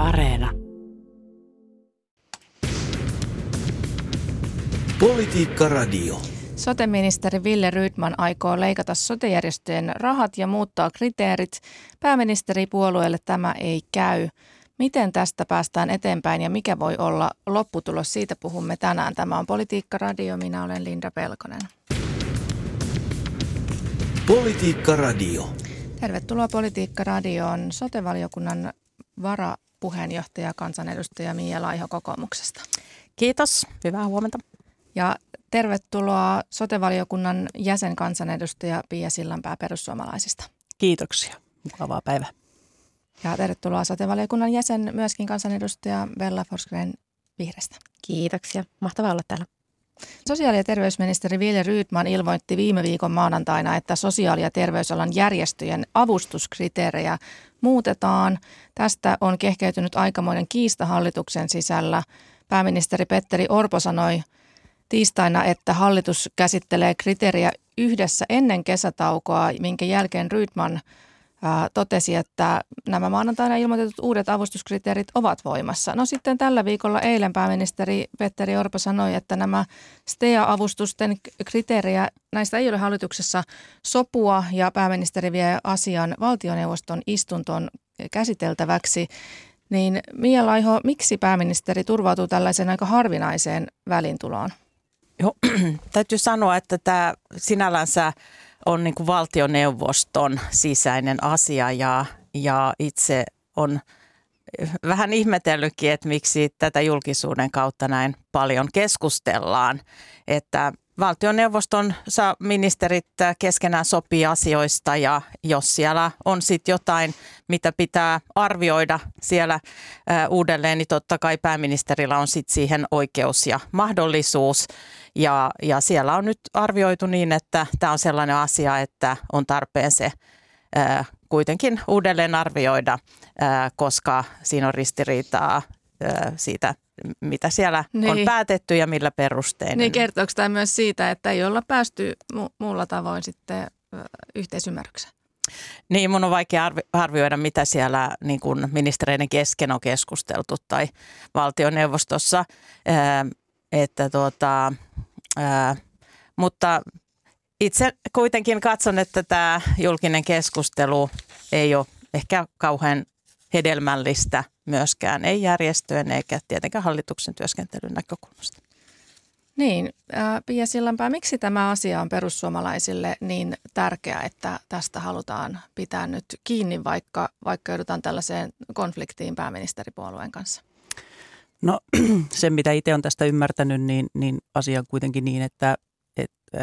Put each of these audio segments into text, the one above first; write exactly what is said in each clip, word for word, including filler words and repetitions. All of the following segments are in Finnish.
Areena. Politiikka Radio. Sote-ministeri Wille Rydman aikoo leikata sote-järjestöjen rahat ja muuttaa kriteerit. Pääministeripuolueelle tämä ei käy. Miten tästä päästään eteenpäin ja mikä voi olla lopputulos? Siitä puhumme tänään. Tämä on Politiikka Radio. Minä olen Linda Pelkonen. Politiikka Radio. Tervetuloa Politiikka Radioon sote-valiokunnan varapuheenjohtaja, kansanedustaja Mia Laiho kokoomuksesta. Kiitos. Hyvää huomenta. Ja tervetuloa sote-valiokunnan jäsenkansanedustaja Pia Sillanpää perussuomalaisista. Kiitoksia. Mukavaa päivää. Ja tervetuloa sote-valiokunnan jäsen myöskin kansanedustaja Bella Forsgren Vihreästä. Kiitoksia. Mahtavaa olla täällä. Sosiaali- ja terveysministeri Wille Rydman ilmoitti viime viikon maanantaina, että sosiaali- ja terveysalan järjestöjen avustuskriteerejä muutetaan. Tästä on kehkeytynyt aikamoinen kiista hallituksen sisällä. Pääministeri Petteri Orpo sanoi tiistaina, että hallitus käsittelee kriteeriä yhdessä ennen kesätaukoa, minkä jälkeen Rydman ää, totesi, että nämä maanantaina ilmoitetut uudet avustuskriteerit ovat voimassa. No sitten tällä viikolla eilen pääministeri Petteri Orpo sanoi, että nämä S T E A-avustusten kriteerejä, näistä ei ole hallituksessa sopua ja pääministeri vie asian valtioneuvoston istuntoon käsiteltäväksi. Niin Mia Laiho, miksi pääministeri turvautuu tällaiseen aika harvinaiseen väliintuloon? Joo, täytyy sanoa, että tämä sinällänsä on niin kuin valtioneuvoston sisäinen asia ja, ja itse on vähän ihmetellytkin, että miksi tätä julkisuuden kautta näin paljon keskustellaan, että valtioneuvoston ministerit keskenään sopii asioista ja jos siellä on sitten jotain, mitä pitää arvioida siellä uudelleen, niin totta kai pääministerillä on sitten siihen oikeus ja mahdollisuus. Ja, ja siellä on nyt arvioitu niin, että tämä on sellainen asia, että on tarpeen se ää, kuitenkin uudelleen arvioida, ää, koska siinä on ristiriitaa ää, siitä, mitä siellä niin on päätetty ja millä perustein. Niin kertooko tämä myös siitä, että ei olla päästy mu- muulla tavoin sitten ö, yhteisymmärrykseen? Niin, mun on vaikea arvi- arvioida, mitä siellä niin kuin ministereiden kesken on keskusteltu tai valtioneuvostossa, ää, että tuota, ää, mutta itse kuitenkin katson, että tämä julkinen keskustelu ei ole ehkä kauhean hedelmällistä myöskään, ei järjestöjen eikä tietenkään hallituksen työskentelyn näkökulmasta. Niin, äh, Pia Sillanpää, miksi tämä asia on perussuomalaisille niin tärkeä, että tästä halutaan pitää nyt kiinni, vaikka, vaikka joudutaan tällaiseen konfliktiin pääministeripuolueen kanssa? No se, mitä itse olen tästä ymmärtänyt, niin, niin asia on kuitenkin niin, että, että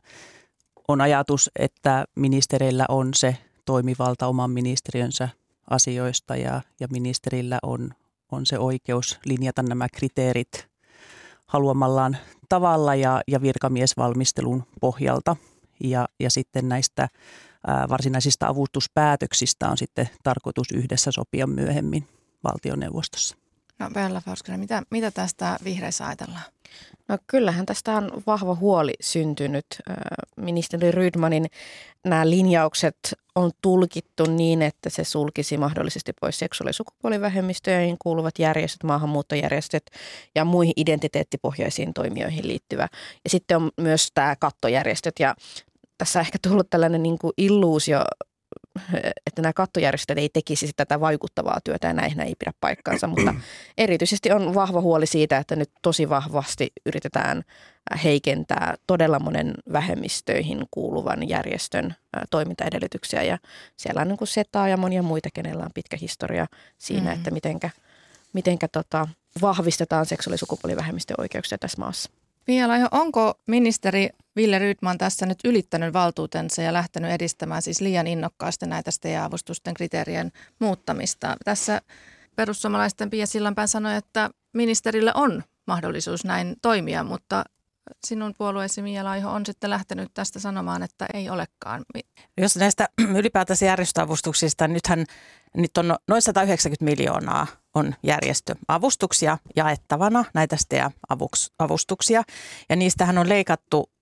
on ajatus, että ministereillä on se toimivalta oman ministeriönsä asioista ja, ja ministerillä on, on se oikeus linjata nämä kriteerit haluamallaan tavalla ja, ja virkamiesvalmistelun pohjalta. Ja, ja sitten näistä ää, varsinaisista avustuspäätöksistä on sitten tarkoitus yhdessä sopia myöhemmin valtioneuvostossa. No Bella Forsgren, mitä, mitä tästä vihreissä ajatellaan? No kyllähän tästä on vahva huoli syntynyt. Ministeri Rydmanin nämä linjaukset on tulkittu niin, että se sulkisi mahdollisesti pois seksuaali- ja sukupuolivähemmistöihin kuuluvat järjestöt, maahanmuuttojärjestöt ja muihin identiteettipohjaisiin toimijoihin liittyvä. Ja sitten on myös tämä kattojärjestöt ja tässä on ehkä tullut tällainen niin kuin illuusio, että nämä kattojärjestöt ei tekisi tätä vaikuttavaa työtä ja näihin ei pidä paikkaansa, mutta erityisesti on vahva huoli siitä, että nyt tosi vahvasti yritetään heikentää todella monen vähemmistöihin kuuluvan järjestön toimintaedellytyksiä ja siellä on niin kuin SETA ja monia muita, kenellä on pitkä historia siinä, mm-hmm. että mitenkä, mitenkä tota, vahvistetaan seksuaali- ja sukupuolivähemmistön oikeuksia tässä maassa. Mia Laiho, onko ministeri Wille Rydman tässä nyt ylittänyt valtuutensa ja lähtenyt edistämään siis liian innokkaasti näitä S T E A-avustusten kriteerien muuttamista? Tässä perussuomalaisten Pia Sillanpää sanoi, että ministerille on mahdollisuus näin toimia, mutta sinun puolueesi Mia Laiho on sitten lähtenyt tästä sanomaan, että ei olekaan. Jos näistä ylipäätänsä järjestöavustuksista, nythän nyt on noin sata yhdeksänkymmentä miljoonaa on järjestöavustuksia jaettavana, näitä S T E A-avustuksia. Ja niistähän on leikattu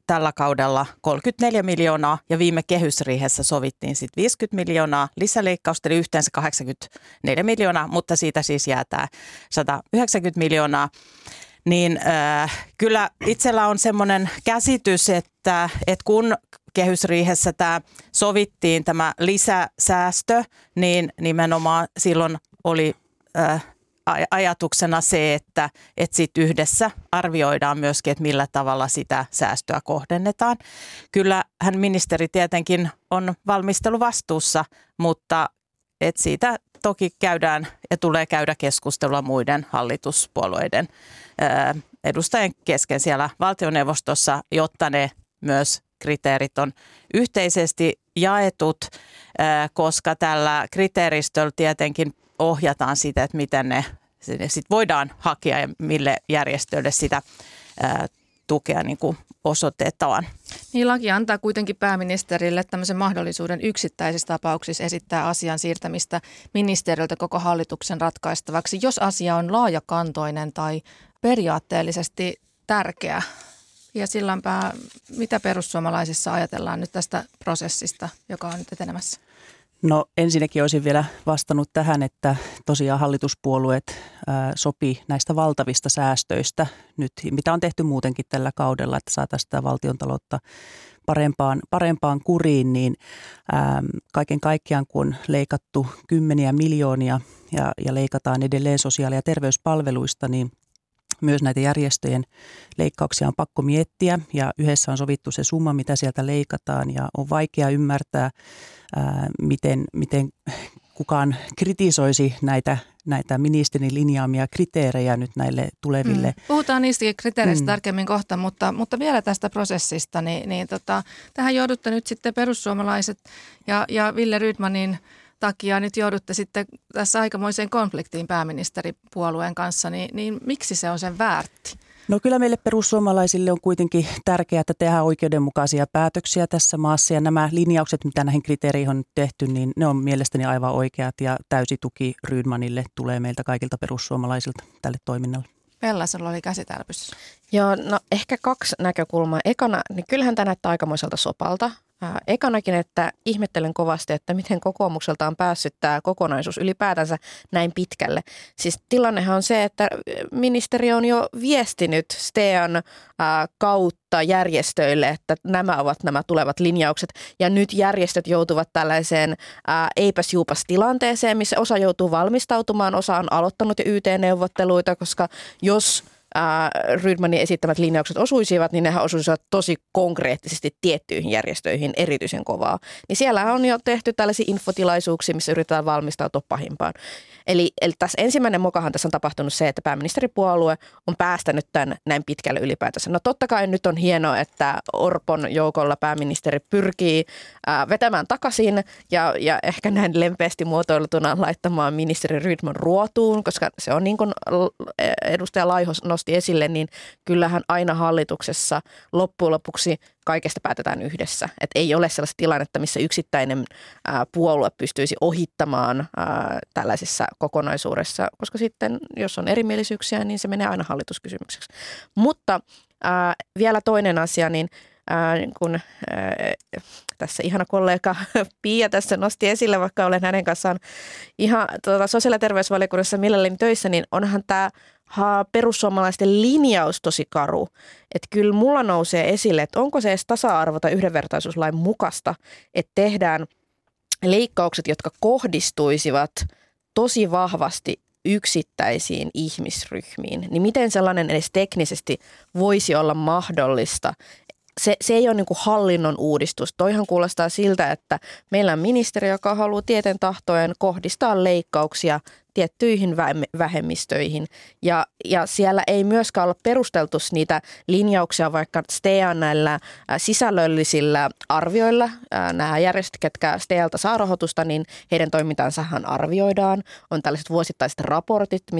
tällä kaudella kolmekymmentäneljä miljoonaa ja viime kehysriihessä sovittiin sitten viisikymmentä miljoonaa lisäleikkausta, eli yhteensä kahdeksankymmentäneljä miljoonaa, mutta siitä siis jää tämä sata yhdeksänkymmentä miljoonaa. Niin äh, kyllä itsellä on semmoinen käsitys, että, että kun kehysriihessä tämä sovittiin tämä lisäsäästö, niin nimenomaan silloin oli äh, ajatuksena se, että, että sitten yhdessä arvioidaan myöskin, että millä tavalla sitä säästöä kohdennetaan. Kyllähän ministeri tietenkin on valmisteluvastuussa, mutta et siitä toki käydään ja tulee käydä keskustelua muiden hallituspuolueiden ää, edustajien kesken siellä valtioneuvostossa, jotta ne myös kriteerit on yhteisesti jaetut, ää, koska tällä kriteeristöllä tietenkin ohjataan sitä, että miten ne sit voidaan hakea ja mille järjestöille sitä ää, tukea niin kuin osoitetaan. Niin, laki antaa kuitenkin pääministerille tämmöisen mahdollisuuden yksittäisissä tapauksissa esittää asian siirtämistä ministeriöltä koko hallituksen ratkaistavaksi, jos asia on laajakantoinen tai periaatteellisesti tärkeä. Ja silloinpä, mitä perussuomalaisissa ajatellaan nyt tästä prosessista, joka on nyt etenemässä? No ensinnäkin olisin vielä vastannut tähän, että tosiaan hallituspuolueet ää, sopi näistä valtavista säästöistä nyt, mitä on tehty muutenkin tällä kaudella, että saataisiin sitä valtiontaloutta parempaan, parempaan kuriin, niin ää, kaiken kaikkiaan kun on leikattu kymmeniä miljoonia ja, ja leikataan edelleen sosiaali- ja terveyspalveluista, niin myös näitä järjestöjen leikkauksia on pakko miettiä ja yhdessä on sovittu se summa, mitä sieltä leikataan ja on vaikea ymmärtää, ää, miten, miten kukaan kritisoisi näitä, näitä ministerin linjaamia kriteerejä nyt näille tuleville. Mm. Puhutaan niistäkin kriteereistä mm. tarkemmin kohta, mutta, mutta vielä tästä prosessista, niin, niin tota, tähän joudutte nyt sitten perussuomalaiset ja, ja Wille Rydmanin takia nyt joudutte sitten tässä aikamoiseen konfliktiin pääministeripuolueen kanssa, niin, niin miksi se on sen väärti? No kyllä meille perussuomalaisille on kuitenkin tärkeää, että tehdään oikeudenmukaisia päätöksiä tässä maassa ja nämä linjaukset, mitä näihin kriteereihin on tehty, niin ne on mielestäni aivan oikeat ja täysi tuki Rydmanille tulee meiltä kaikilta perussuomalaisilta tälle toiminnalle. Pella, sulla oli käsi täällä pystyssä. Joo, no ehkä kaksi näkökulmaa. Ekana, niin kyllähän tämä näyttää aikamoiselta sopalta. Ää, ekanakin, että ihmettelen kovasti, että miten kokoomukselta on päässyt tämä kokonaisuus ylipäätänsä näin pitkälle. Siis tilannehan on se, että ministeri on jo viestinyt STEAn ää, kautta järjestöille, että nämä ovat nämä tulevat linjaukset. Ja nyt järjestöt joutuvat tällaiseen ää, eipäs juupas tilanteeseen, missä osa joutuu valmistautumaan, osa on aloittanut jo Y T-neuvotteluita, koska jos Rydmanin esittämät linjaukset osuisivat, niin nehän osuisivat tosi konkreettisesti tiettyihin järjestöihin erityisen kovaa. Niin siellä on jo tehty tällaisia infotilaisuuksia, missä yritetään valmistautua pahimpaan. Eli, eli tässä ensimmäinen mokahan tässä on tapahtunut se, että pääministeripuolue on päästänyt tämän näin pitkälle ylipäätänsä. No totta kai nyt on hienoa, että Orpon joukolla pääministeri pyrkii ää, vetämään takaisin ja, ja ehkä näin lempeästi muotoiltuna laittamaan ministeri Rydman ruotuun, koska se on niin kuin edustaja Laiho nosti esille, niin kyllähän aina hallituksessa loppujen lopuksi kaikesta päätetään yhdessä. Et ei ole sellaista tilannetta, missä yksittäinen ää, puolue pystyisi ohittamaan ää, tällaisessa kokonaisuudessa, koska sitten jos on erimielisyyksiä, niin se menee aina hallituskysymykseksi. Mutta ää, vielä toinen asia, niin ää, kun ää, tässä ihana kollega Pia tässä nosti esille, vaikka olen hänen kanssaan ihan tuota, sosiaali- ja terveysvaliokunnassa mielelläni töissä, niin onhan tämä perussuomalaisten linjaus tosi karu. Että kyllä mulla nousee esille, että onko se edes tasa-arvo- tai yhdenvertaisuuslain mukaista, että tehdään leikkaukset, jotka kohdistuisivat tosi vahvasti yksittäisiin ihmisryhmiin. Niin miten sellainen edes teknisesti voisi olla mahdollista? Se, se ei ole niin kuin hallinnon uudistus. Toihan kuulostaa siltä, että meillä on ministeri, joka haluaa tieten tahtojen kohdistaa leikkauksia tiettyihin vähemmistöihin. Ja, ja siellä ei myöskään ole perusteltu niitä linjauksia vaikka STEAn näillä sisällöllisillä arvioilla. Nämä järjestöt, ketkä STEAlta saa rahoitusta, niin heidän toimintansahan arvioidaan. On tällaiset vuosittaiset raportit, missä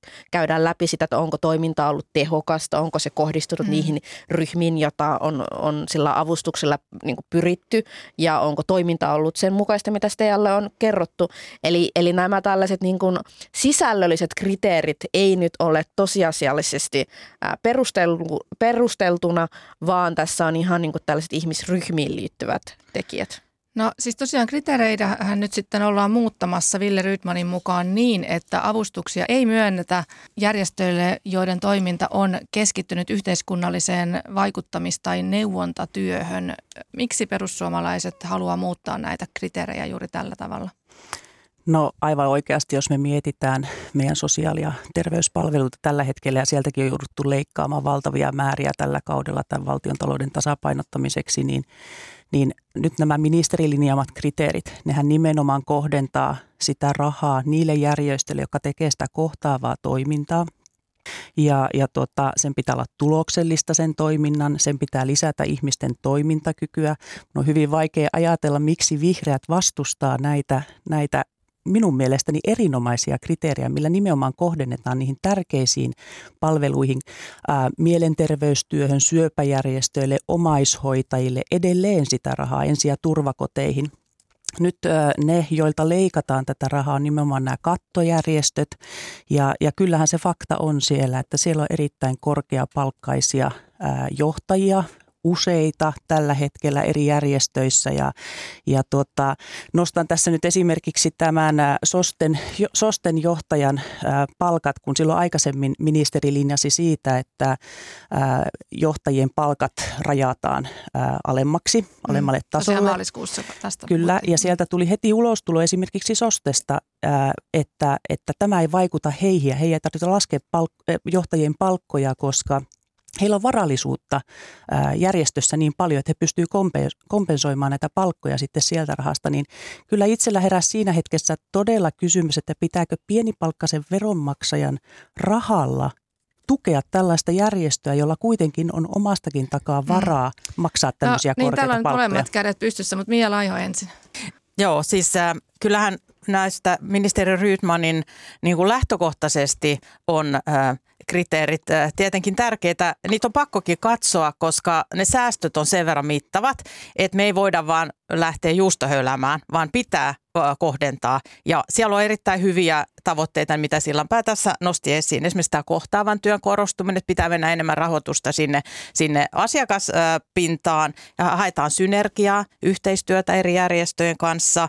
käydään läpi sitä, että onko toiminta ollut tehokasta, onko se kohdistunut mm. niihin ryhmiin, jota on, on sillä avustuksella niin kuin pyritty ja onko toiminta ollut sen mukaista, mitä S T A:lle on kerrottu. Eli, eli nämä tällaiset niin kuin sisällölliset kriteerit ei nyt ole tosiasiallisesti perusteltu, perusteltuna, vaan tässä on ihan niin kuin tällaiset ihmisryhmiin liittyvät tekijät. No siis tosiaan kriteereitähän nyt sitten ollaan muuttamassa Wille Rydmanin mukaan niin, että avustuksia ei myönnetä järjestöille, joiden toiminta on keskittynyt yhteiskunnalliseen vaikuttamis- tai neuvontatyöhön. Miksi perussuomalaiset haluaa muuttaa näitä kriteerejä juuri tällä tavalla? No aivan oikeasti, jos me mietitään meidän sosiaali- ja terveyspalveluita tällä hetkellä ja sieltäkin on jouduttu leikkaamaan valtavia määriä tällä kaudella tämän valtiontalouden tasapainottamiseksi, niin, niin nyt nämä ministerilinjaamat kriteerit, nehän nimenomaan kohdentaa sitä rahaa niille järjestöille, jotka tekee sitä kohtaavaa toimintaa. Ja, ja tota, sen pitää olla tuloksellista sen toiminnan, sen pitää lisätä ihmisten toimintakykyä. On hyvin vaikea ajatella, miksi vihreät vastustaa näitä, näitä minun mielestäni erinomaisia kriteerejä, millä nimenomaan kohdennetaan niihin tärkeisiin palveluihin, ää, mielenterveystyöhön, syöpäjärjestöille, omaishoitajille, edelleen sitä rahaa ensi- ja turvakoteihin. Nyt ne, joilta leikataan tätä rahaa, on nimenomaan nämä kattojärjestöt ja, ja kyllähän se fakta on siellä, että siellä on erittäin korkeapalkkaisia ää, johtajia, useita tällä hetkellä eri järjestöissä ja, ja tota, nostan tässä nyt esimerkiksi tämän SOSTEn, SOSTEn johtajan ää, palkat, kun silloin aikaisemmin ministeri linjasi siitä, että ää, johtajien palkat rajataan ää, alemmaksi, alemmalle mm, tasolle. maaliskuussa tästä. Kyllä, ja sieltä tuli heti ulostulo esimerkiksi SOSTesta, ää, että, että tämä ei vaikuta heihin ja heidän ei tarvitse laskea palk- johtajien palkkoja, koska heillä on varallisuutta ää, järjestössä niin paljon, että he pystyvät kompensoimaan näitä palkkoja sitten sieltä rahasta, niin kyllä itsellä heräsi siinä hetkessä todella kysymys, että pitääkö pienipalkkaisen veronmaksajan rahalla tukea tällaista järjestöä, jolla kuitenkin on omastakin takaa varaa maksaa tämmöisiä no, korkeita niin, palkkoja. täällä on molemmat kädet pystyssä, mutta Mia Laiho ensin. Joo, siis äh, kyllähän näistä ministeri Rydmanin niin kuin lähtökohtaisesti on äh, kriteerit äh, tietenkin tärkeitä. Niitä on pakkokin katsoa, koska ne säästöt on sen verran mittavat, että me ei voida vaan lähteä juustohöyläämään, vaan pitää äh, kohdentaa. Ja siellä on erittäin hyviä tavoitteita, mitä Sillanpää tässä nosti esiin. Esimerkiksi tämä kohtaavan työn korostuminen, että pitää mennä enemmän rahoitusta sinne, sinne asiakaspintaan ja haetaan synergiaa, yhteistyötä eri järjestöjen kanssa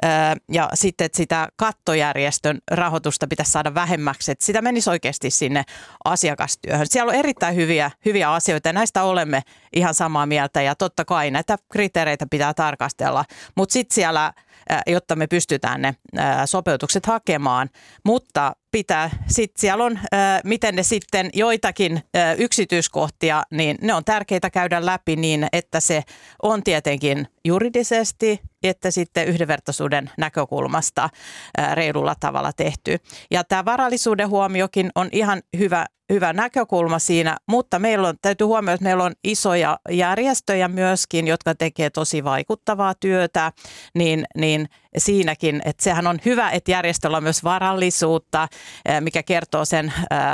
ja sitten että sitä kattojärjestön rahoitusta pitäisi saada vähemmäksi, että sitä menisi oikeasti sinne asiakastyöhön. Siellä on erittäin hyviä, hyviä asioita ja näistä olemme ihan samaa mieltä ja totta kai näitä kriteereitä pitää tarkastella, mutta sitten siellä jotta me pystytään ne sopeutukset hakemaan, mutta pitää, sitten siellä on, miten ne sitten joitakin yksityiskohtia, niin ne on tärkeitä käydä läpi niin, että se on tietenkin juridisesti, että sitten yhdenvertaisuuden näkökulmasta reilulla tavalla tehty. Ja tämä varallisuuden huomiokin on ihan hyvä, hyvä näkökulma siinä, mutta meillä on, täytyy huomioida, että meillä on isoja järjestöjä myöskin, jotka tekee tosi vaikuttavaa työtä, niin, niin siinäkin, että sehän on hyvä, että järjestöllä on myös varallisuutta, mikä kertoo sen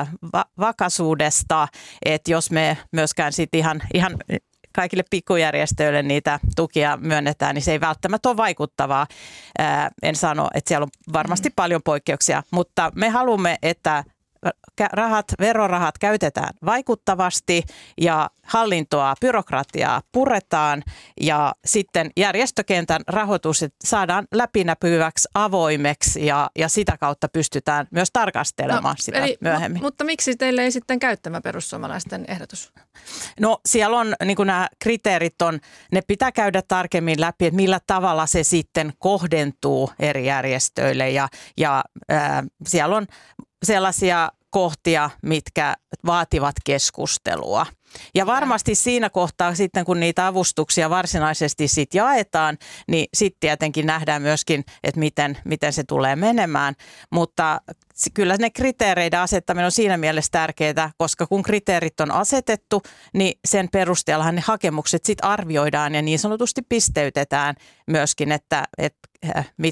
vakaisuudesta, että jos me myöskään sitten ihan, ihan kaikille pikkujärjestöille niitä tukia myönnetään, niin se ei välttämättä ole vaikuttavaa. En sano, että siellä on varmasti paljon poikkeuksia, mutta me haluamme, että rahat, verorahat käytetään vaikuttavasti ja hallintoa, byrokratiaa puretaan ja sitten järjestökentän rahoitus saadaan läpinäkyväksi, avoimeksi ja, ja sitä kautta pystytään myös tarkastelemaan no, sitä eli, myöhemmin. Mu- mutta miksi teille ei sitten käy tämä perussuomalaisten ehdotus? No siellä on, niin kuin nämä kriteerit on, ne pitää käydä tarkemmin läpi, että millä tavalla se sitten kohdentuu eri järjestöille ja, ja äh, siellä on sellaisia kohtia, mitkä vaativat keskustelua. Ja varmasti siinä kohtaa sitten, kun niitä avustuksia varsinaisesti sit jaetaan, niin sitten tietenkin nähdään myöskin, että miten, miten se tulee menemään. Mutta kyllä ne kriteereiden asettaminen on siinä mielessä tärkeää, koska kun kriteerit on asetettu, niin sen perusteellahan ne hakemukset sitten arvioidaan ja niin sanotusti pisteytetään myöskin, että, että mitkä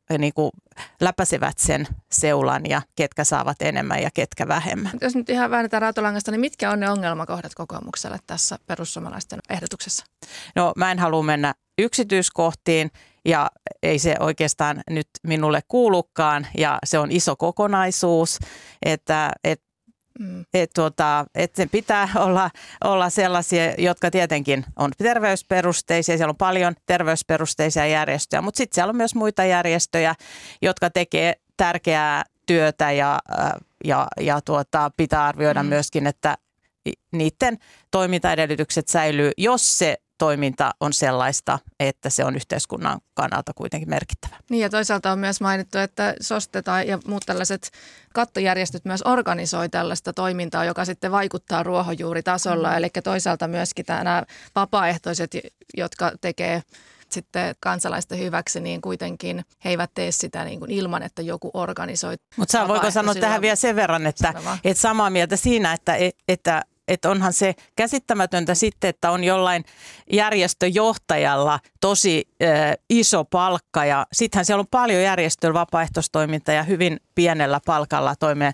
niin kuin läpäisevät sen seulan ja ketkä saavat enemmän ja ketkä vähemmän. Jos nyt ihan väännetään rautalangasta, niin mitkä on ne ongelmakohdat kokoomukselle tässä perussuomalaisten ehdotuksessa? No mä en halua mennä yksityiskohtiin ja ei se oikeastaan nyt minulle kuulukaan ja se on iso kokonaisuus, että et, mm. et, tuota, et sen pitää olla, olla sellaisia, jotka tietenkin on terveysperusteisia, siellä on paljon terveysperusteisia järjestöjä, mutta sitten siellä on myös muita järjestöjä, jotka tekee tärkeää työtä ja, ja, ja tuota, pitää arvioida mm. myöskin, että niiden toimintaedellytykset säilyy, jos se toiminta on sellaista, että se on yhteiskunnan kannalta kuitenkin merkittävä. Niin ja toisaalta on myös mainittu, että SOSTE tai ja muut tällaiset kattojärjestöt myös organisoi tällaista toimintaa, joka sitten vaikuttaa ruohonjuuritasolla. Mm. Eli toisaalta myöskin nämä vapaaehtoiset, jotka tekee sitten kansalaisten hyväksi, niin kuitenkin he eivät tee sitä niin kuin ilman, että joku organisoi. Mutta voiko sanoa tähän vielä sen verran, että, että samaa mieltä siinä, että, että että onhan se käsittämätöntä sitten, että on jollain järjestöjohtajalla tosi äh, iso palkka ja sittenhän siellä on paljon järjestöillä vapaaehtoistoimintaa ja hyvin pienellä palkalla toimeen,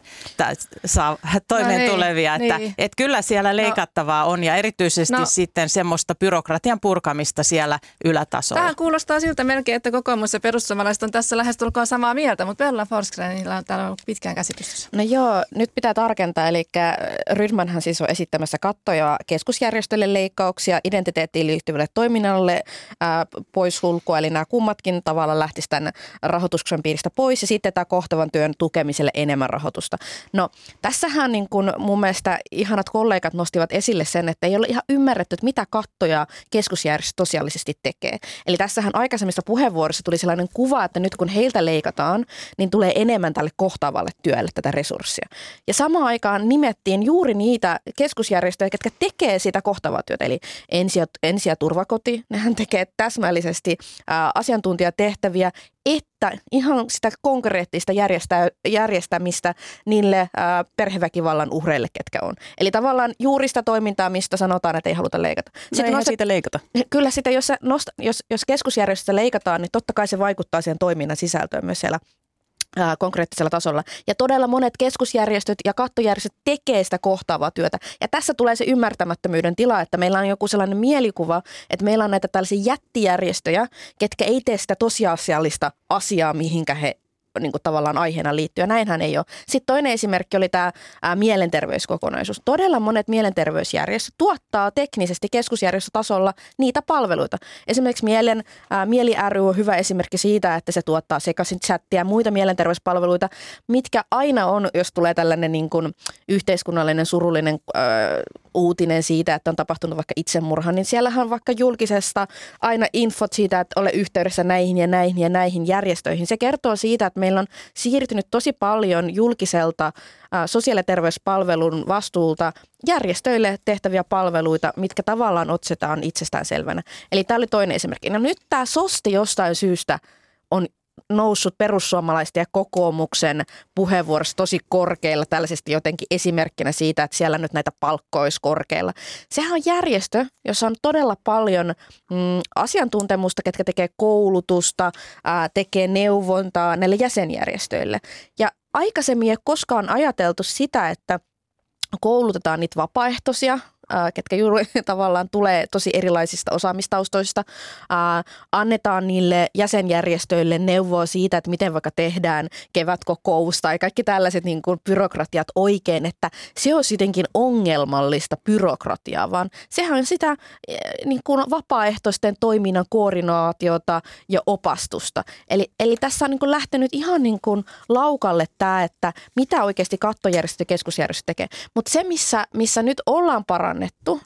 saa, toimeen no tulevia. Niin, että, niin. Että kyllä siellä leikattavaa on ja erityisesti no, sitten semmoista byrokratian purkamista siellä ylätasolla. Tähän kuulostaa siltä melkein, että kokoomus ja perussuomalaiset on tässä lähestulkoon samaa mieltä, mutta Bella Forsgrenillä on täällä ollut pitkään käsitys. No joo, nyt pitää tarkentaa, eli Rydmanhan siis on esittämässä kattoja keskusjärjestöille leikkauksia, identiteettiin liittyvälle toiminnalle ää, poissulkua, eli nämä kummatkin tavallaan lähtisi tämän rahoituksen piiristä pois ja sitten tämä kohtavan työn tukemiselle enemmän rahoitusta. No tässähän niin kuin mun mielestä ihanat kollegat nostivat esille sen, että ei ole ihan ymmärretty, että mitä kattoja keskusjärjestö tosiaalisesti tekee. Eli tässähän aikaisemmissa puheenvuoroissa tuli sellainen kuva, että nyt kun heiltä leikataan, niin tulee enemmän tälle kohtaavalle työlle tätä resurssia. Ja samaan aikaan nimettiin juuri niitä keskusjärjestöjä, jotka tekee sitä kohtaavaa työtä. Eli ensi- ja, ensi- ja turvakoti, nehän tekee täsmällisesti ää, asiantuntijatehtäviä, että ihan sitä konkreettista järjestä, järjestämistä niille ää, perheväkivallan uhreille, ketkä on. Eli tavallaan juuri sitä toimintaa, mistä sanotaan, että ei haluta leikata. No eihän nostat, siitä leikata. Kyllä sitä, jos, nostat, jos, jos keskusjärjestöstä leikataan, niin totta kai se vaikuttaa siihen toiminnan sisältöön myös siellä ää, konkreettisella tasolla. Ja todella monet keskusjärjestöt ja kattojärjestöt tekee sitä kohtaavaa työtä. Ja tässä tulee se ymmärtämättömyyden tila, että meillä on joku sellainen mielikuva, että meillä on näitä tällaisia jättijärjestöjä, ketkä ei tee sitä tosiasiallista asiaa, mihinkä he niin kuin tavallaan aiheena liittyy. Ja näinhän ei ole. Sitten toinen esimerkki oli tämä ää, mielenterveyskokonaisuus. Todella monet mielenterveysjärjestöt tuottaa teknisesti keskusjärjestötasolla niitä palveluita. Esimerkiksi Mielen, ää, Mieli ry on hyvä esimerkki siitä, että se tuottaa sekaisin chattia ja muita mielenterveyspalveluita, mitkä aina on, jos tulee tällainen niin kuin yhteiskunnallinen surullinen ää, uutinen siitä, että on tapahtunut vaikka itsemurha, niin siellähän on vaikka julkisesta aina infot siitä, että ole yhteydessä näihin ja näihin ja näihin järjestöihin. Se kertoo siitä, että meillä on siirtynyt tosi paljon julkiselta ää, sosiaali- ja terveyspalvelun vastuulta järjestöille tehtäviä palveluita, mitkä tavallaan otsetaan itsestäänselvänä. Eli tämä oli toinen esimerkki. No nyt tämä SOSTE jostain syystä on noussut perussuomalaisten ja kokoomuksen puheenvuorossa tosi korkeilla, tällaisesti jotenkin esimerkkinä siitä, että siellä nyt näitä palkkoja olisi korkeilla. Sehän on järjestö, jossa on todella paljon mm, asiantuntemusta, ketkä tekee koulutusta, ää, tekee neuvontaa näille jäsenjärjestöille. Ja aikaisemmin ei koskaan ajateltu sitä, että koulutetaan niitä vapaaehtoisia, ketkä juuri tavallaan tulee tosi erilaisista osaamistaustoista. Ää, annetaan niille jäsenjärjestöille neuvoa siitä, että miten vaikka tehdään kevätkokous tai kaikki tällaiset niin kuin byrokratiat oikein, että se on jotenkin ongelmallista byrokratiaa, vaan sehän on sitä niin kuin vapaaehtoisten toiminnan koordinaatiota ja opastusta. Eli, eli tässä on niin kuin lähtenyt ihan niin kuin laukalle tämä, että mitä oikeasti kattojärjestö ja keskusjärjestö tekee. Mutta se, missä, missä nyt ollaan parannettu,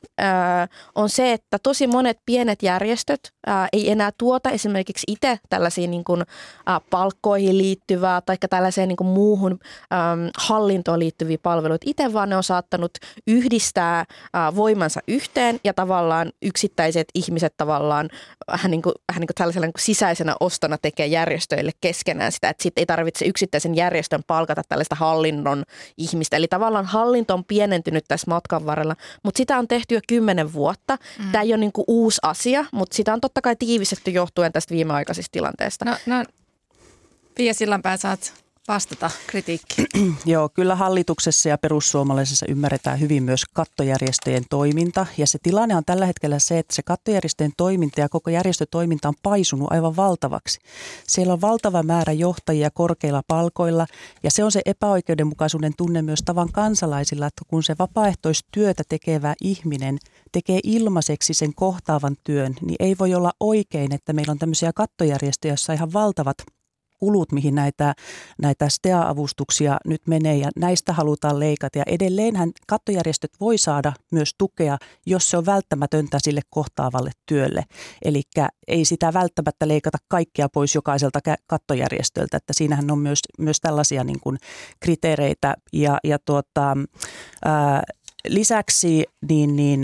Ää, on se, että tosi monet pienet järjestöt ää, ei enää tuota esimerkiksi itse tällaisiin niin kuin, ää, palkkoihin liittyvää tai tällaiseen niin kuin muuhun äm, hallintoon liittyviä palveluita itse, vaan ne on saattanut yhdistää ää, voimansa yhteen ja tavallaan yksittäiset ihmiset tavallaan vähän niin kuin, vähän niin kuin tällaisella niin kuin sisäisenä ostona tekee järjestöille keskenään sitä, että sitten ei tarvitse yksittäisen järjestön palkata tällaista hallinnon ihmistä. Eli tavallaan hallinto on pienentynyt tässä matkan varrella, mutta sitä on tehty jo kymmenen vuotta. Mm. Tämä ei ole niin kuin uusi asia, mutta sitä on totta kai tiivistetty johtuen tästä viimeaikaisesta tilanteesta. No, no, Pia Sillanpää, saat vastata kritiikkiin. Joo, kyllä hallituksessa ja perussuomalaisessa ymmärretään hyvin myös kattojärjestöjen toiminta. Ja se tilanne on tällä hetkellä se, että se kattojärjestöjen toiminta ja koko järjestötoiminta on paisunut aivan valtavaksi. Siellä on valtava määrä johtajia korkeilla palkoilla ja se on se epäoikeudenmukaisuuden tunne myös tavan kansalaisilla, että kun se vapaaehtoistyötä tekevä ihminen tekee ilmaiseksi sen kohtaavan työn, niin ei voi olla oikein, että meillä on tämmöisiä kattojärjestöjä, joissa on ihan valtavat kulut, mihin näitä, näitä S T E A-avustuksia nyt menee ja näistä halutaan leikata. Ja edelleenhän kattojärjestöt voi saada myös tukea, jos se on välttämätöntä sille kohtaavalle työlle. Eli ei sitä välttämättä leikata kaikkia pois jokaiselta kattojärjestöltä, että siinähän on myös, myös tällaisia niin kuin kriteereitä. Ja, ja tuota, ää, lisäksi niin, niin,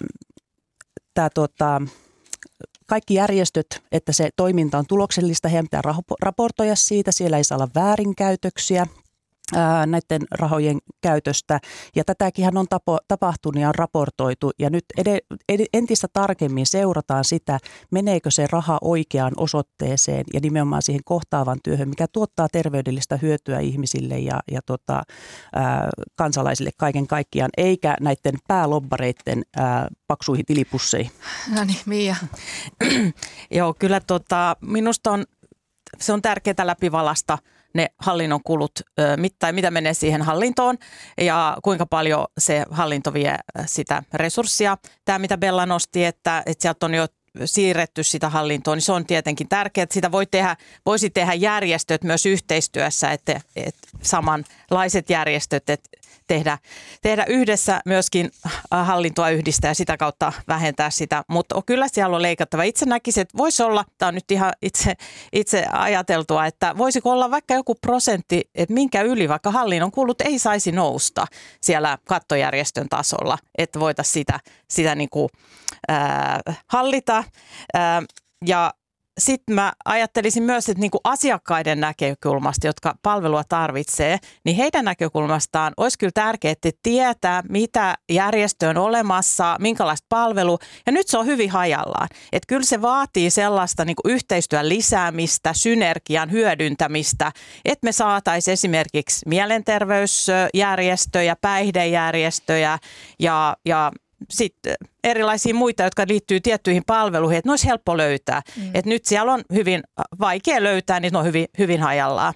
tämä tuota, kaikki järjestöt, että se toiminta on tuloksellista, heidän pitää raportoida siitä, siellä ei saa olla väärinkäytöksiä ää, näiden rahojen käytöstä. Ja tätäkinhän on tapo, tapahtunut ja on raportoitu ja nyt ed, ed, entistä tarkemmin seurataan sitä, meneekö se raha oikeaan osoitteeseen ja nimenomaan siihen kohtaavan työhön, mikä tuottaa terveydellistä hyötyä ihmisille ja, ja tota, ää, kansalaisille kaiken kaikkiaan, eikä näiden päälobbareiden ää, paksuihin tilipusseihin. No niin, Mia. Joo, kyllä tota, minusta on, se on tärkeää läpivalasta ne hallinnon kulut, tai mitä menee siihen hallintoon ja kuinka paljon se hallinto vie sitä resurssia. Tämä, mitä Bella nosti, että, että sieltä on jo siirretty sitä hallintoa, niin se on tietenkin tärkeää, että sitä voi tehdä, voisi tehdä järjestöt myös yhteistyössä, että, että samanlaiset järjestöt, että tehdä, tehdä yhdessä myöskin hallintoa yhdistää ja sitä kautta vähentää sitä, mutta kyllä siellä on leikattava. Itse näkisin, että voisi olla, tämä on nyt ihan itse, itse ajateltua, että voisiko olla vaikka joku prosentti, että minkä yli vaikka hallinnon kulut ei saisi nousta siellä kattojärjestön tasolla, että voitaisiin sitä, sitä niin kuin, ää, hallita ää, ja sitten mä ajattelisin myös, että niinku asiakkaiden näkökulmasta, jotka palvelua tarvitsee, niin heidän näkökulmastaan olisi kyllä tärkeää, että tietää, mitä järjestö on olemassa, minkälaista palvelua. Ja nyt se on hyvin hajallaan. Että kyllä se vaatii sellaista niinku yhteistyön lisäämistä, synergian hyödyntämistä, että me saataisiin esimerkiksi mielenterveysjärjestöjä, päihdejärjestöjä ja, ja sitten erilaisia muita, jotka liittyy tiettyihin palveluihin, että ne olisi helppo löytää. Mm. Et nyt siellä on hyvin vaikea löytää, niin ne on hyvin, hyvin hajallaan.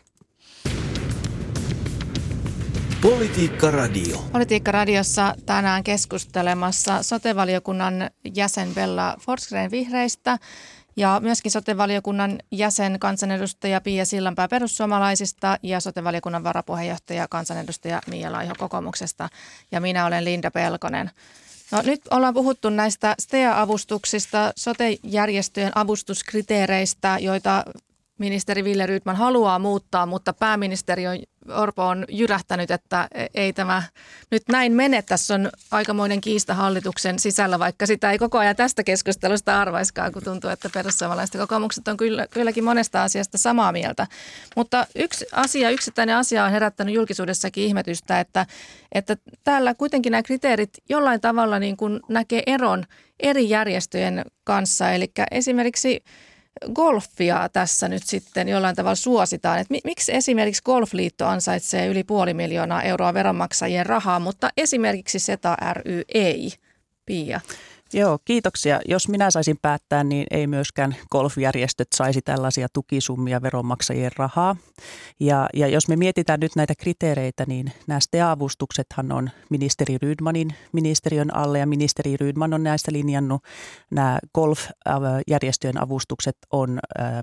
Politiikka Radio. Politiikka Radiossa tänään keskustelemassa sote-valiokunnan jäsen Bella Forsgren vihreistä ja myöskin sote-valiokunnan jäsen kansanedustaja Pia Sillanpää perussuomalaisista ja sote-valiokunnan varapuheenjohtaja kansanedustaja Mia Laiho kokoomuksesta ja minä olen Linda Pelkonen. No, nyt ollaan puhuttu näistä S T E A-avustuksista, sote-järjestöjen avustuskriteereistä, joita ministeri Wille Rydman haluaa muuttaa, mutta pääministeri Orpo on jyrähtänyt, että ei tämä nyt näin mene. Tässä on aikamoinen kiista hallituksen sisällä, vaikka sitä ei koko ajan tästä keskustelusta arvaiskaan, kun tuntuu, että perussuomalaiset kokoomukset on kyllä, kylläkin monesta asiasta samaa mieltä. Mutta yksi asia, yksittäinen asia on herättänyt julkisuudessakin ihmetystä, että, että täällä kuitenkin nämä kriteerit jollain tavalla niin kuin näkee eron eri järjestöjen kanssa, eli esimerkiksi golfia tässä nyt sitten jollain tavalla suositaan. Että miksi esimerkiksi Golfliitto ansaitsee yli puoli miljoonaa euroa veronmaksajien rahaa, mutta esimerkiksi SETA ry ei? Pia. Joo, kiitoksia. Jos minä saisin päättää, niin ei myöskään golfjärjestöt saisi tällaisia tukisummia veronmaksajien rahaa. Ja, ja jos me mietitään nyt näitä kriteereitä, niin nämä S T E A-avustuksethan on ministeri Rydmanin ministeriön alle ja ministeri Rydman on näistä linjannut. Nämä golfjärjestöjen avustukset on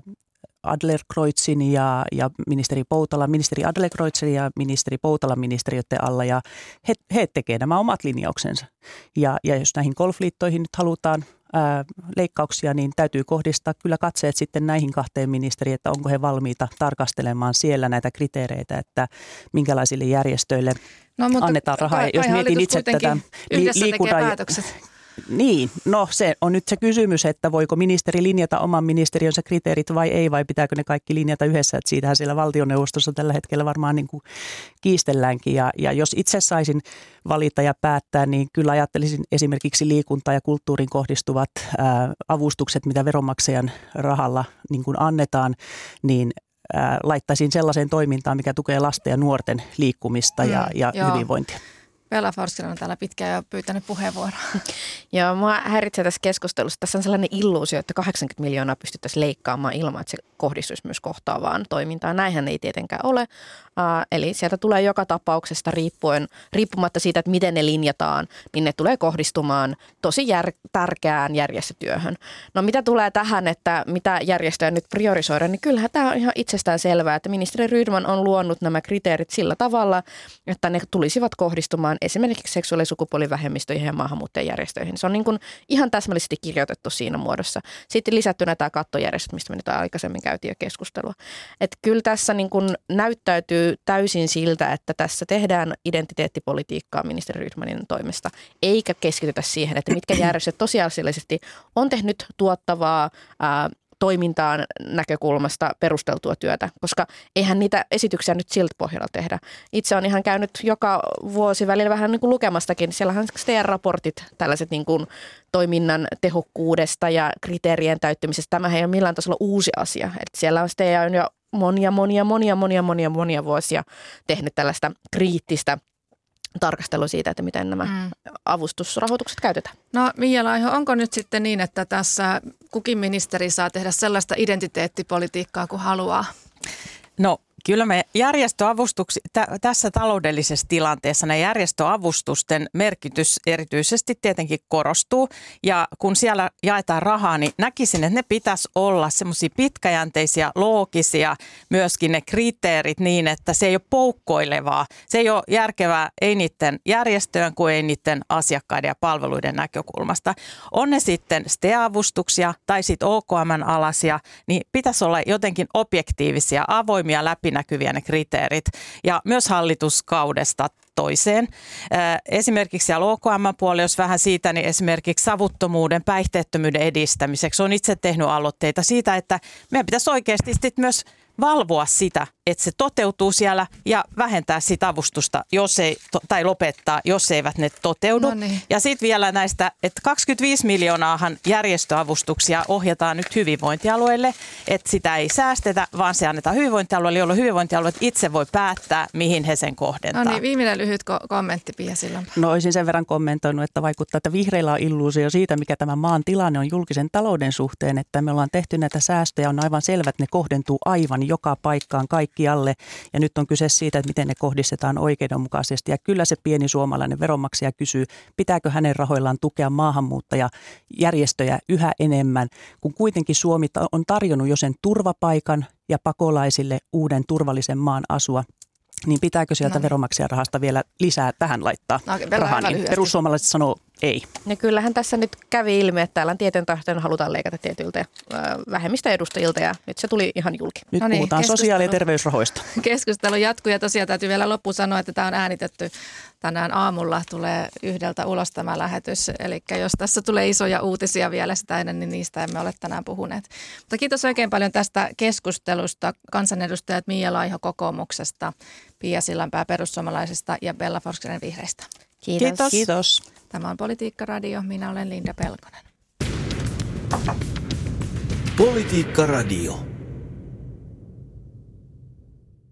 Adlercreutzin ja, ja ministeri Poutala, ministeri Adlercreutzin ja ministeri Poutalan ministeriöiden alla ja he, he tekevät nämä omat linjauksensa. Ja, ja jos näihin golfliittoihin nyt halutaan ää, leikkauksia, niin täytyy kohdistaa kyllä katseet sitten näihin kahteen ministeriin, että onko he valmiita tarkastelemaan siellä näitä kriteereitä, että minkälaisille järjestöille no, annetaan rahaa. Kai, jos kai mietin itse tätä yhdessä liikunnan... tekee päätökset. Niin, no se on nyt se kysymys, että voiko ministeri linjata oman ministeriönsä kriteerit vai ei, vai pitääkö ne kaikki linjata yhdessä, että siitähän siellä valtioneuvostossa tällä hetkellä varmaan niin kuin kiistelläänkin. Ja, ja jos itse saisin valita ja päättää, niin kyllä ajattelisin esimerkiksi liikuntaan ja kulttuuriin kohdistuvat ää, avustukset, mitä veronmaksajan rahalla niin kuin annetaan, niin ää, laittaisiin sellaiseen toimintaan, mikä tukee lasten ja nuorten liikkumista ja, Mm, ja joo. hyvinvointia. Bella Forsgren on täällä pitkään jo pyytänyt puheenvuoroa. Ja mua häiritsee tässä keskustelussa. Tässä on sellainen illuusio, että kahdeksankymmentä miljoonaa pystyttäisiin leikkaamaan ilman, että se kohdistuisi myös kohtaavaan toimintaan. Näinhän ei tietenkään ole. Uh, eli sieltä tulee joka tapauksesta riippuen, riippumatta siitä, että miten ne linjataan, niin ne tulee kohdistumaan tosi jär, tärkeään järjestötyöhön. No mitä tulee tähän, että mitä järjestöjä nyt priorisoidaan, niin kyllähän tämä on ihan itsestään selvää, että ministeri Rydman on luonut nämä kriteerit sillä tavalla, että ne tulisivat kohdistumaan esimerkiksi seksuaali- ja sukupuolivähemmistöihin ja maahanmuuttajajärjestöihin. Se on niin kuin ihan täsmällisesti kirjoitettu siinä muodossa. Sitten lisättynä tämä kattojärjestö, mistä me nyt aikaisemmin käytiin jo keskustelua. Että kyllä tässä niin kuin näyttäytyy täysin siltä, että tässä tehdään identiteettipolitiikkaa ministeri Rydmanin toimesta, eikä keskitytä siihen, että mitkä järjestöt tosiasiallisesti on tehnyt tuottavaa ää, toimintaan näkökulmasta perusteltua työtä, koska eihän niitä esityksiä nyt siltä pohjalla tehdä. Itse on ihan käynyt joka vuosi välillä vähän niin kuin lukemastakin. Siellähän S T R-raportit, tällaiset niin kuin toiminnan tehokkuudesta ja kriteerien täyttymisestä. Tämähän ei ole millään tasolla uusi asia. Että siellä on S T R on jo monia, monia, monia, monia, monia, monia vuosia tehnyt tällaista kriittistä tarkastelu siitä, että miten nämä mm. avustusrahoitukset käytetään. No Mia Laiho, onko nyt sitten niin, että tässä kukin ministeri saa tehdä sellaista identiteettipolitiikkaa kuin haluaa? No kyllä me järjestöavustuksi, tä, tässä taloudellisessa tilanteessa ne järjestöavustusten merkitys erityisesti tietenkin korostuu. Ja kun siellä jaetaan rahaa, niin näkisin, että ne pitäisi olla semmoisia pitkäjänteisiä, loogisia, myöskin ne kriteerit niin, että se ei ole poukkoilevaa. Se ei ole järkevää ei niiden järjestöjen kuin ei niiden asiakkaiden ja palveluiden näkökulmasta. On ne sitten S T E-avustuksia tai sitten O K M:n alaisia, niin pitäisi olla jotenkin objektiivisia, avoimia, läpinäkyviä ne kriteerit ja myös hallituskaudesta toiseen. Esimerkiksi siellä O K M-puolella, jos vähän siitä, niin esimerkiksi savuttomuuden, päihteettömyyden edistämiseksi on itse tehnyt aloitteita siitä, että meidän pitäisi oikeasti sitten myös valvoa sitä, että se toteutuu siellä ja vähentää sitä avustusta, jos ei, tai lopettaa, jos eivät ne toteudu. No niin. Ja sitten vielä näistä, että kaksikymmentäviisi miljoonaahan järjestöavustuksia ohjataan nyt hyvinvointialueille, että sitä ei säästetä, vaan se annetaan hyvinvointialueille, jolloin hyvinvointialueet itse voi päättää, mihin he sen kohdentaa. No niin, viimeinen lyhyt ko- kommentti Pia Sillanpää. No olisin sen verran kommentoinut, että vaikuttaa, että vihreillä on illuusio siitä, mikä tämä maan tilanne on julkisen talouden suhteen, että me ollaan tehty näitä säästöjä, on aivan selvä, että ne kohdentuu aivan joka paikkaan kaikkialle ja nyt on kyse siitä, että miten ne kohdistetaan oikeudenmukaisesti ja kyllä se pieni suomalainen veronmaksaja kysyy, pitääkö hänen rahoillaan tukea maahanmuuttajajärjestöjä yhä enemmän, kun kuitenkin Suomi on tarjonnut jo sen turvapaikan ja pakolaisille uuden turvallisen maan asua. Niin pitääkö sieltä no. veronmaksajan rahasta vielä lisää tähän laittaa no, rahaa? Niin perussuomalaiset sanoo ei. Ja kyllähän tässä nyt kävi ilmi, että täällä tieten tahtoen halutaan leikata tietyiltä vähemmistöedustajilta ja nyt se tuli ihan julki. Nyt no niin, puhutaan sosiaali- ja terveysrahoista. Keskustelu jatkuu ja tosiaan täytyy vielä loppuun sanoa, että tämä on äänitetty tänään aamulla. Tulee yhdeltä ulos tämä lähetys. Eli jos tässä tulee isoja uutisia vielä sitä ennen, niin niistä emme ole tänään puhuneet. Mutta kiitos oikein paljon tästä keskustelusta. Kansanedustajat Mia Laiho kokoomuksesta, Pia Sillanpää perussuomalaisesta ja Bella Forsgren vihreistä. Kiitos. Kiitos. Kiitos. Tämä on Politiikka Radio. Minä olen Linda Pelkonen. Politiikka Radio.